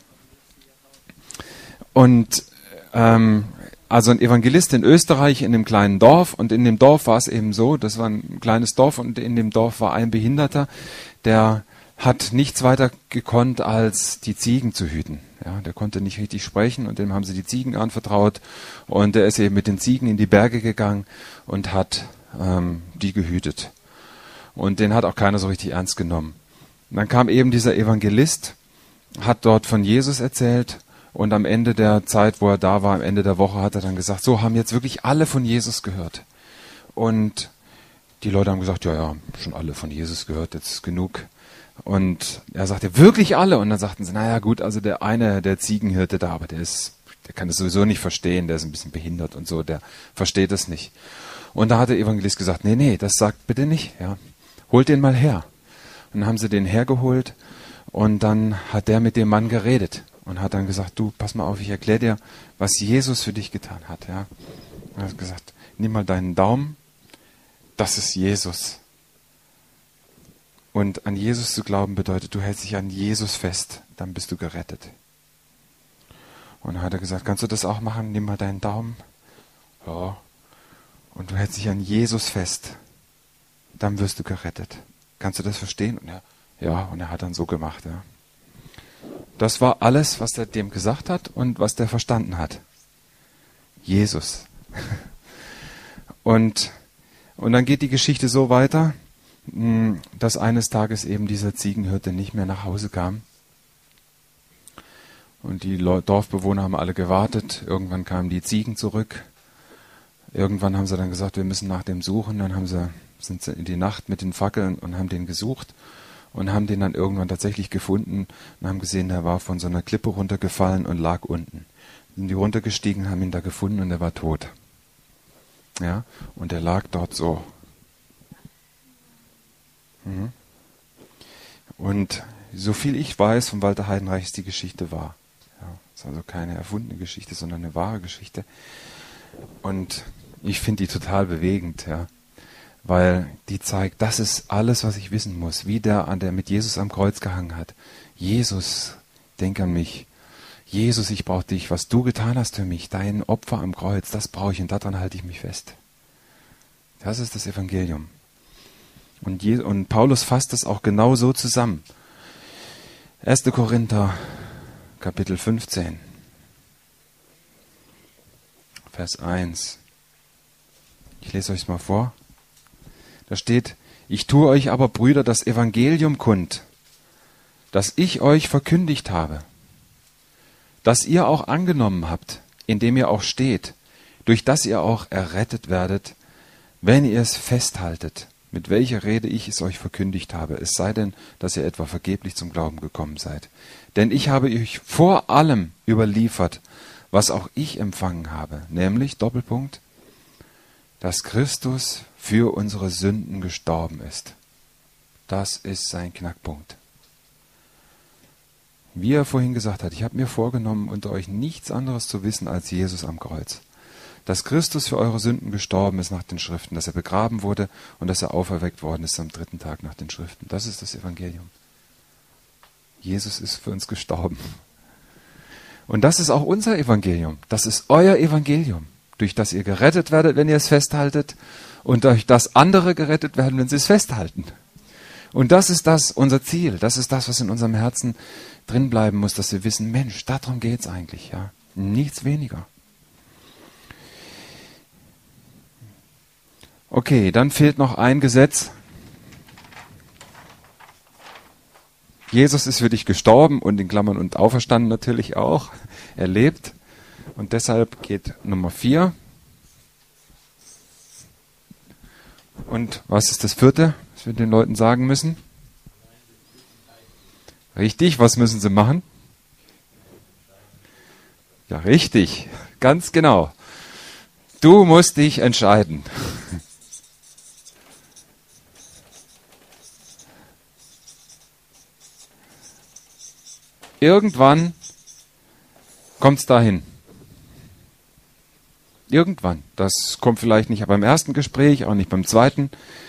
Speaker 1: Und ähm, also ein Evangelist in Österreich in einem kleinen Dorf. Und in dem Dorf war es eben so, das war ein kleines Dorf und in dem Dorf war ein Behinderter, der hat nichts weiter gekonnt, als die Ziegen zu hüten. Ja, der konnte nicht richtig sprechen und dem haben sie die Ziegen anvertraut. Und er ist eben mit den Ziegen in die Berge gegangen und hat ähm, die gehütet. Und den hat auch keiner so richtig ernst genommen. Und dann kam eben dieser Evangelist, hat dort von Jesus erzählt und am Ende der Zeit, wo er da war, am Ende der Woche, hat er dann gesagt: So, haben jetzt wirklich alle von Jesus gehört. Und die Leute haben gesagt: Ja, ja, schon alle von Jesus gehört, jetzt ist genug. Und er sagte: Wirklich alle? Und dann sagten sie: Naja gut, also der eine, der Ziegenhirte da, aber der ist, der kann das sowieso nicht verstehen, der ist ein bisschen behindert und so, der versteht das nicht. Und da hat der Evangelist gesagt: Nee, nee, das sagt bitte nicht, ja. Holt den mal her. Und dann haben sie den hergeholt und dann hat der mit dem Mann geredet und hat dann gesagt: Du, pass mal auf, ich erkläre dir, was Jesus für dich getan hat. Ja. Er hat gesagt: Nimm mal deinen Daumen, das ist Jesus. Und an Jesus zu glauben bedeutet, du hältst dich an Jesus fest, dann bist du gerettet. Und dann hat er gesagt: Kannst du das auch machen? Nimm mal deinen Daumen. Ja. Und du hältst dich an Jesus fest, dann wirst du gerettet. Kannst du das verstehen? Und er, ja, und er hat dann so gemacht. Ja. Das war alles, was er dem gesagt hat und was der verstanden hat. Jesus. Und, und dann geht die Geschichte so weiter, dass eines Tages eben dieser Ziegenhirte nicht mehr nach Hause kam. Und die Dorfbewohner haben alle gewartet. Irgendwann kamen die Ziegen zurück. Irgendwann haben sie dann gesagt: Wir müssen nach dem suchen. Dann haben sie sind sie in die Nacht mit den Fackeln und haben den gesucht und haben den dann irgendwann tatsächlich gefunden und haben gesehen, er war von so einer Klippe runtergefallen und lag unten. Sind die runtergestiegen, haben ihn da gefunden und er war tot. Ja, und er lag dort so. Mhm. Und so viel ich weiß von Walter Heidenreich ist die Geschichte wahr. Ja, ist also keine erfundene Geschichte, sondern eine wahre Geschichte. Und ich finde die total bewegend, ja. Weil die zeigt, das ist alles, was ich wissen muss, wie der, an der mit Jesus am Kreuz gehangen hat. Jesus, denk an mich. Jesus, ich brauche dich. Was du getan hast für mich, dein Opfer am Kreuz, das brauche ich und daran halte ich mich fest. Das ist das Evangelium. Und, Je- und Paulus fasst das auch genau so zusammen. erster Korinther, Kapitel fünfzehn. Vers eins. Ich lese euch mal vor. Da steht, ich tue euch aber, Brüder, das Evangelium kund, das ich euch verkündigt habe, das ihr auch angenommen habt, in dem ihr auch steht, durch das ihr auch errettet werdet, wenn ihr es festhaltet, mit welcher Rede ich es euch verkündigt habe, es sei denn, dass ihr etwa vergeblich zum Glauben gekommen seid. Denn ich habe euch vor allem überliefert, was auch ich empfangen habe, nämlich, Doppelpunkt, dass Christus für unsere Sünden gestorben ist. Das ist sein Knackpunkt. Wie er vorhin gesagt hat, ich habe mir vorgenommen, unter euch nichts anderes zu wissen als Jesus am Kreuz. Dass Christus für eure Sünden gestorben ist nach den Schriften, dass er begraben wurde und dass er auferweckt worden ist am dritten Tag nach den Schriften. Das ist das Evangelium. Jesus ist für uns gestorben. Und das ist auch unser Evangelium. Das ist euer Evangelium, durch das ihr gerettet werdet, wenn ihr es festhaltet, und durch das andere gerettet werden, wenn sie es festhalten. Und das ist das, unser Ziel. Das ist das, was in unserem Herzen drin bleiben muss, dass wir wissen, Mensch, darum geht's eigentlich, ja. Nichts weniger. Okay, dann fehlt noch ein Gesetz. Jesus ist für dich gestorben und in Klammern und auferstanden natürlich auch. Er lebt. Und deshalb geht Nummer vier. Und was ist das vierte, was wir den Leuten sagen müssen? Richtig, was müssen sie machen? Ja, richtig, ganz genau. Du musst dich entscheiden. Irgendwann kommt es dahin. Irgendwann. Das kommt vielleicht nicht beim ersten Gespräch, auch nicht beim zweiten.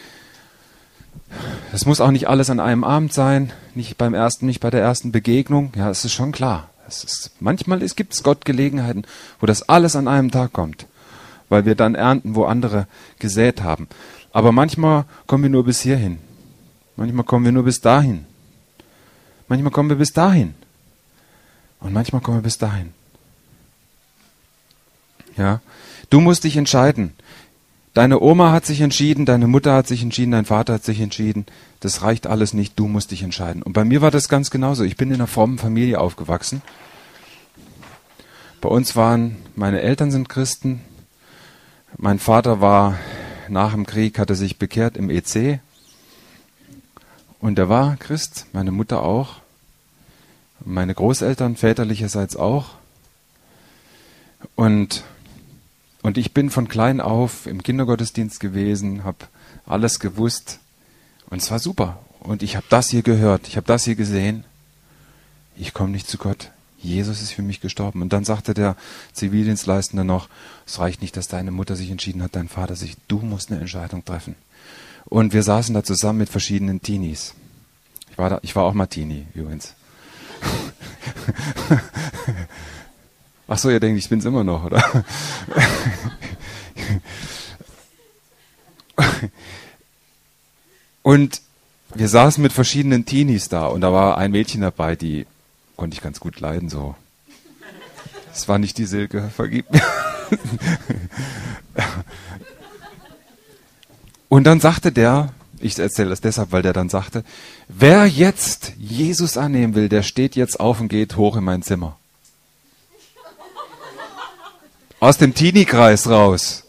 Speaker 1: Das muss auch nicht alles an einem Abend sein, nicht beim ersten, nicht bei der ersten Begegnung. Ja, es ist schon klar. Es ist, manchmal gibt es Gott Gelegenheiten, wo das alles an einem Tag kommt, weil wir dann ernten, wo andere gesät haben. Aber manchmal kommen wir nur bis hierhin. Manchmal kommen wir nur bis dahin. Manchmal kommen wir bis dahin. Und manchmal kommen wir bis dahin. Ja, du musst dich entscheiden. Deine Oma hat sich entschieden, deine Mutter hat sich entschieden, dein Vater hat sich entschieden. Das reicht alles nicht, du musst dich entscheiden. Und bei mir war das ganz genauso. Ich bin in einer frommen Familie aufgewachsen. Bei uns waren, meine Eltern sind Christen. Mein Vater war nach dem Krieg, hatte sich bekehrt im E C. Und er war Christ, meine Mutter auch. Meine Großeltern väterlicherseits auch. Und, und ich bin von klein auf im Kindergottesdienst gewesen, habe alles gewusst. Und es war super. Und ich habe das hier gehört, ich habe das hier gesehen. Ich komme nicht zu Gott. Jesus ist für mich gestorben. Und dann sagte der Zivildienstleistende noch, es reicht nicht, dass deine Mutter sich entschieden hat, dein Vater sich, du musst eine Entscheidung treffen. Und wir saßen da zusammen mit verschiedenen Teenies. Ich war, da, ich war auch mal Teenie übrigens. Ach so, ihr denkt, ich bin's immer noch, oder? Und wir saßen mit verschiedenen Teenies da und da war ein Mädchen dabei, die konnte ich ganz gut leiden, so. Das war nicht die Silke, vergib mir. Und dann sagte der, ich erzähle das deshalb, weil der dann sagte, wer jetzt Jesus annehmen will, der steht jetzt auf und geht hoch in mein Zimmer. Aus dem Teenie-Kreis raus.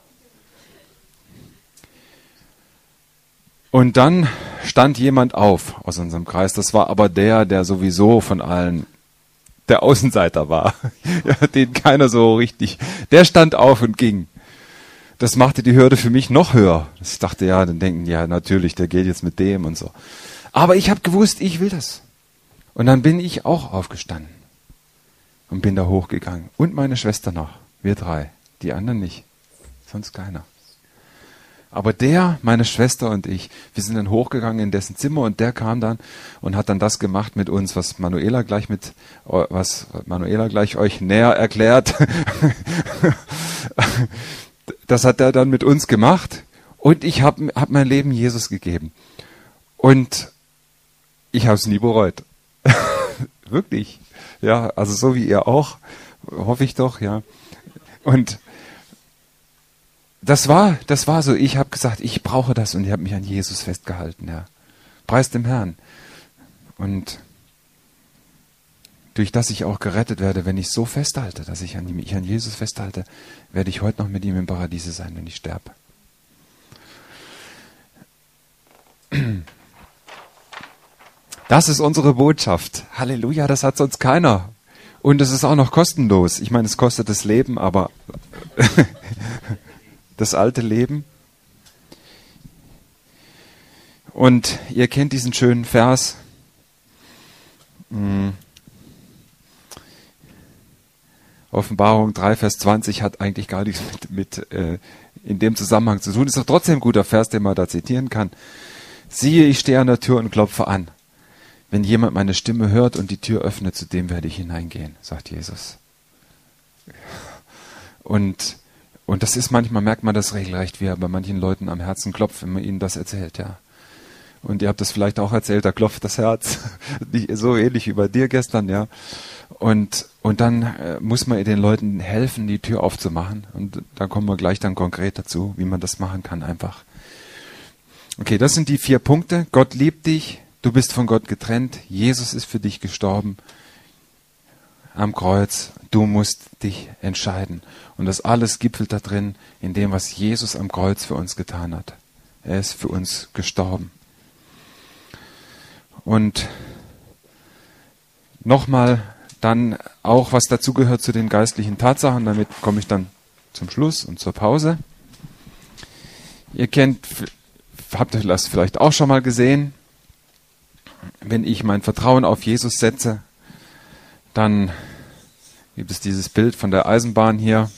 Speaker 1: Und dann stand jemand auf aus unserem Kreis. Das war aber der, der sowieso von allen der Außenseiter war. Ja, den keiner so richtig. Der stand auf und ging. Das machte die Hürde für mich noch höher. Ich dachte, ja, dann denken, ja, natürlich, der geht jetzt mit dem und so. Aber ich habe gewusst, ich will das. Und dann bin ich auch aufgestanden und bin da hochgegangen. Und meine Schwester noch. Wir drei. Die anderen nicht. Sonst keiner. Aber der, meine Schwester und ich, wir sind dann hochgegangen in dessen Zimmer und der kam dann und hat dann das gemacht mit uns, was Manuela gleich mit, was Manuela gleich euch näher erklärt. Das hat er dann mit uns gemacht und ich habe hab mein Leben Jesus gegeben. Und ich habe es nie bereut. Wirklich. Ja, also so wie ihr auch, hoffe ich doch, ja. Und das war, das war so. Ich habe gesagt, ich brauche das und ich habe mich an Jesus festgehalten. Ja. Preis dem Herrn. Und durch das ich auch gerettet werde, wenn ich so festhalte, dass ich an, mich an Jesus festhalte, werde ich heute noch mit ihm im Paradiese sein, wenn ich sterbe. Das ist unsere Botschaft. Halleluja, das hat sonst keiner. Und es ist auch noch kostenlos. Ich meine, es kostet das Leben, aber das alte Leben. Und ihr kennt diesen schönen Vers. Hm. Offenbarung drei, Vers zwanzig hat eigentlich gar nichts mit, mit äh, in dem Zusammenhang zu tun. Ist doch trotzdem ein guter Vers, den man da zitieren kann. Siehe, ich stehe an der Tür und klopfe an. Wenn jemand meine Stimme hört und die Tür öffnet, zu dem werde ich hineingehen, sagt Jesus. Und, und das ist manchmal, merkt man das regelrecht, wie er bei manchen Leuten am Herzen klopft, wenn man ihnen das erzählt, ja. Und ihr habt das vielleicht auch erzählt, da klopft das Herz. So ähnlich wie bei dir gestern, ja. Und, und dann äh, muss man den Leuten helfen, die Tür aufzumachen. Und da kommen wir gleich dann konkret dazu, wie man das machen kann einfach. Okay, das sind die vier Punkte. Gott liebt dich, du bist von Gott getrennt, Jesus ist für dich gestorben am Kreuz, du musst dich entscheiden. Und das alles gipfelt da drin, in dem, was Jesus am Kreuz für uns getan hat. Er ist für uns gestorben. Und nochmal dann auch, was dazugehört zu den geistlichen Tatsachen, damit komme ich dann zum Schluss und zur Pause. Ihr kennt, habt ihr das vielleicht auch schon mal gesehen, wenn ich mein Vertrauen auf Jesus setze, dann gibt es dieses Bild von der Eisenbahn hier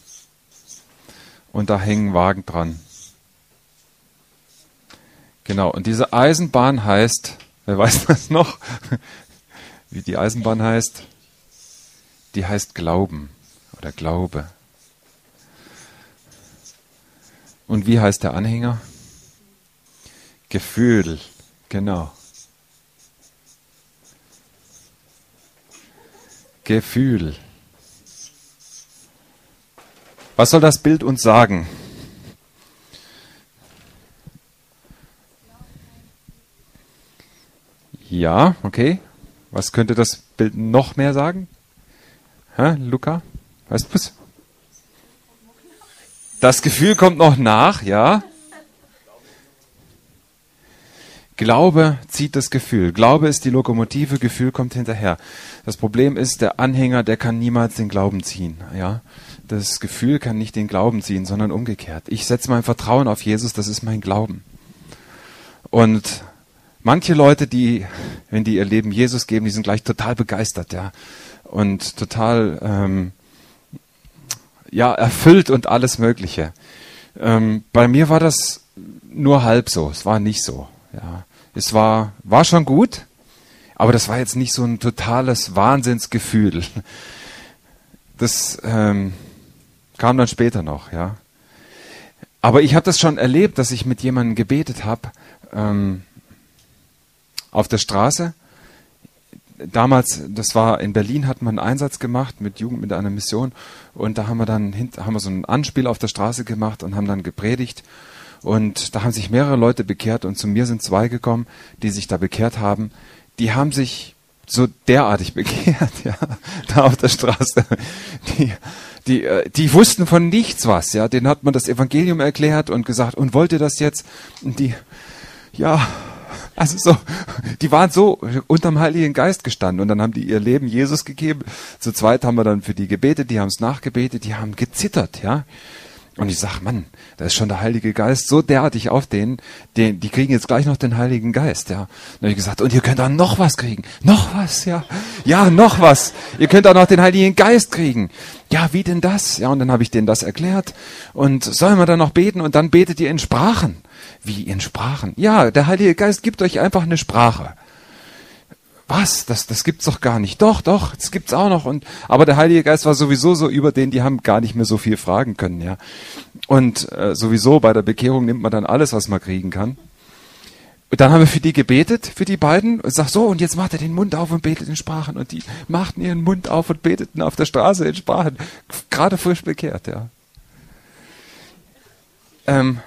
Speaker 1: und da hängen Wagen dran. Genau, und diese Eisenbahn heißt, wer weiß das noch, wie die Eisenbahn heißt? Die heißt Glauben oder Glaube. Und wie heißt der Anhänger? Gefühl, genau. Gefühl. Was soll das Bild uns sagen? Ja, okay. Was könnte das Bild noch mehr sagen? Hä, Luca? Weißt du was? Das Gefühl kommt noch nach, ja. Glaube zieht das Gefühl. Glaube ist die Lokomotive, Gefühl kommt hinterher. Das Problem ist, der Anhänger, der kann niemals den Glauben ziehen. Ja? Das Gefühl kann nicht den Glauben ziehen, sondern umgekehrt. Ich setze mein Vertrauen auf Jesus, das ist mein Glauben. Und manche Leute, die, wenn die ihr Leben Jesus geben, die sind gleich total begeistert, ja, und total ähm, ja erfüllt und alles Mögliche. Ähm, bei mir war das nur halb so. Es war nicht so. Ja, es war war schon gut, aber das war jetzt nicht so ein totales Wahnsinnsgefühl. Das ähm, kam dann später noch, ja. Aber ich habe das schon erlebt, dass ich mit jemandem gebetet habe. Ähm, auf der Straße. Damals, das war in Berlin, hat man einen Einsatz gemacht mit Jugend mit einer Mission und da haben wir dann haben wir so ein Anspiel auf der Straße gemacht und haben dann gepredigt und da haben sich mehrere Leute bekehrt und zu mir sind zwei gekommen, die sich da bekehrt haben. Die haben sich so derartig bekehrt, ja, da auf der Straße. Die, die, die wussten von nichts was, ja. Denen hat man das Evangelium erklärt und gesagt, und wollt ihr das jetzt? Und die, ja, also so, die waren so unterm Heiligen Geist gestanden und dann haben die ihr Leben Jesus gegeben. Zu zweit haben wir dann für die gebetet, die haben es nachgebetet, die haben gezittert, ja. Und ich sag, Mann, da ist schon der Heilige Geist so derartig auf denen, den, die kriegen jetzt gleich noch den Heiligen Geist, ja. Dann habe ich gesagt, und ihr könnt auch noch was kriegen. Noch was, ja. Ja, noch was. Ihr könnt auch noch den Heiligen Geist kriegen. Ja, wie denn das? Ja, und dann habe ich denen das erklärt. Und sollen wir dann noch beten? Und dann betet ihr in Sprachen. Wie in Sprachen? Ja, der Heilige Geist gibt euch einfach eine Sprache. Was? Das, das gibt's doch gar nicht. Doch, doch, das gibt's auch noch. Und, aber der Heilige Geist war sowieso so über denen, die haben gar nicht mehr so viel fragen können, ja. Und äh, sowieso bei der Bekehrung nimmt man dann alles, was man kriegen kann. Und dann haben wir für die gebetet, für die beiden, und sag so, und jetzt macht er den Mund auf und betet in Sprachen. Und die machten ihren Mund auf und beteten auf der Straße in Sprachen. Gerade frisch bekehrt, ja. Ähm,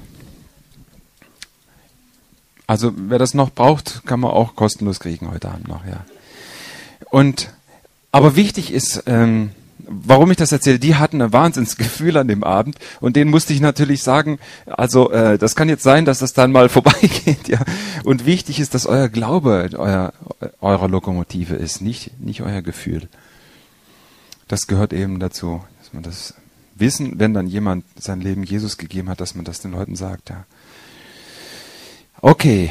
Speaker 1: also wer das noch braucht, kann man auch kostenlos kriegen heute Abend noch, ja. Und aber wichtig ist, ähm, warum ich das erzähle, die hatten ein Wahnsinnsgefühl an dem Abend und denen musste ich natürlich sagen, also äh, das kann jetzt sein, dass das dann mal vorbeigeht, ja. Und wichtig ist, dass euer Glaube euer, eurer Lokomotive ist, nicht, nicht euer Gefühl. Das gehört eben dazu, dass man das wissen, wenn dann jemand sein Leben Jesus gegeben hat, dass man das den Leuten sagt, ja. Okay.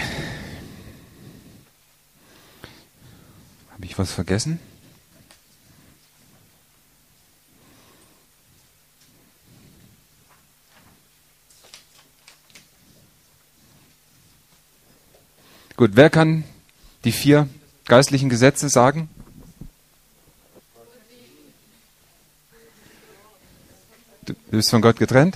Speaker 1: Habe ich was vergessen? Gut, wer kann die vier geistlichen Gesetze sagen? Du bist von Gott getrennt?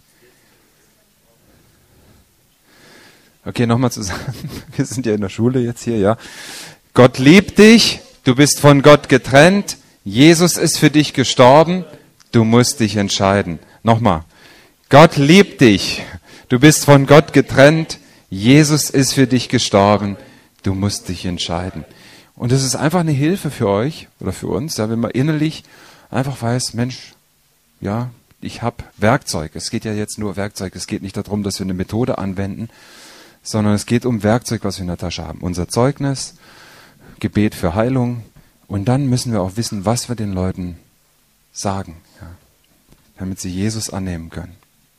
Speaker 1: Okay, nochmal zusammen. Wir sind ja in der Schule jetzt hier, ja. Gott liebt dich, du bist von Gott getrennt, Jesus ist für dich gestorben, du musst dich entscheiden. Nochmal. Gott liebt dich, du bist von Gott getrennt, Jesus ist für dich gestorben, du musst dich entscheiden. Und es ist einfach eine Hilfe für euch oder für uns, ja, wenn man innerlich einfach weiß, Mensch, ja, ich habe Werkzeug. Es geht ja jetzt nur Werkzeug. Es geht nicht darum, dass wir eine Methode anwenden, sondern es geht um Werkzeug, was wir in der Tasche haben. Unser Zeugnis, Gebet für Heilung. Und dann müssen wir auch wissen, was wir den Leuten sagen, ja, damit sie Jesus annehmen können.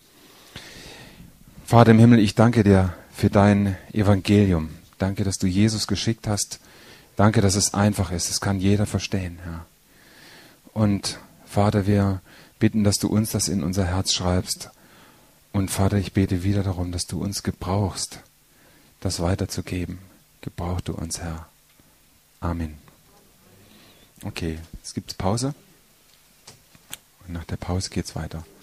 Speaker 1: Vater im Himmel, ich danke dir für dein Evangelium. Danke, dass du Jesus geschickt hast. Danke, dass es einfach ist. Es kann jeder verstehen. Ja. Und Vater, wir bitten, dass du uns das in unser Herz schreibst. Und Vater, ich bete wieder darum, dass du uns gebrauchst, das weiterzugeben. Gebrauch du uns, Herr. Amen. Okay, jetzt gibt's Pause. Und nach der Pause geht's weiter.